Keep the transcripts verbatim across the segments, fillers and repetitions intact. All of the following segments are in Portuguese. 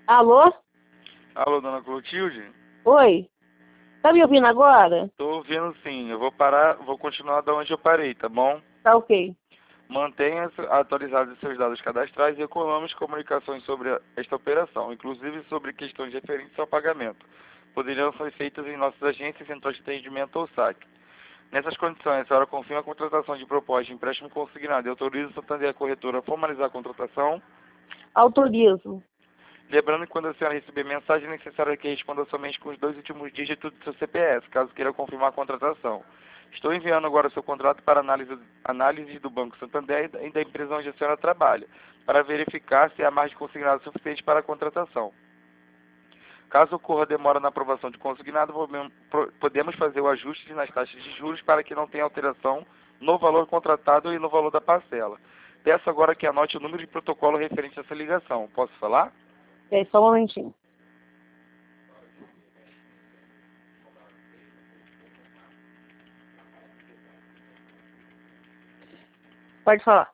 Alô? Alô, dona Clotilde? Oi? Tá me ouvindo agora? Tô ouvindo sim. Eu vou parar, vou continuar da onde eu parei, tá bom? Tá ok. Mantenha atualizados seus dados cadastrais e econômicos comunicações sobre a- esta operação, inclusive sobre questões referentes ao pagamento. Poderiam ser feitas em nossas agências, centrais de atendimento ou saque. Nessas condições, a senhora confirma a contratação de proposta de empréstimo consignado e autoriza o Santander a corretora a formalizar a contratação? Autorizo. Lembrando que quando a senhora receber mensagem, é necessário que responda somente com os dois últimos dígitos do seu C P F, caso queira confirmar a contratação. Estou enviando agora o seu contrato para análise, análise do Banco Santander e da empresa onde a senhora trabalha, para verificar se há margem consignada suficiente para a contratação. Caso ocorra demora na aprovação de consignado, podemos fazer o ajuste nas taxas de juros para que não tenha alteração no valor contratado e no valor da parcela. Peço agora que anote o número de protocolo referente a essa ligação. Posso falar? É, só um momentinho. Pode falar.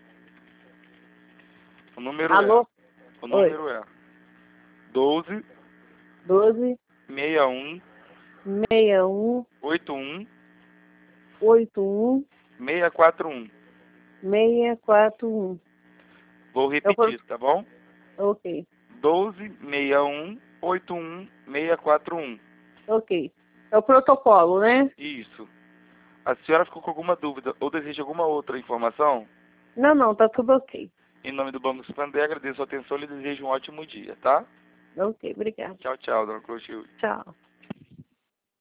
O número é, Alô? o Oi. número é doze, doze, sessenta e um, sessenta e um, oitenta e um, oitenta e um, seiscentos e quarenta e um. seiscentos e quarenta e um. Vou Eu vou... repetir, tá bom? Ok. doze, sessenta e um, oitenta e um, seiscentos e quarenta e um. Ok. É o protocolo, né? Isso. A senhora ficou com alguma dúvida ou deseja alguma outra informação? Não, não, tá tudo ok. Em nome do Banco Santander, agradeço a atenção e lhe desejo um ótimo dia, tá? Ok, obrigada. Tchau, tchau, dona Clotilde. Tchau.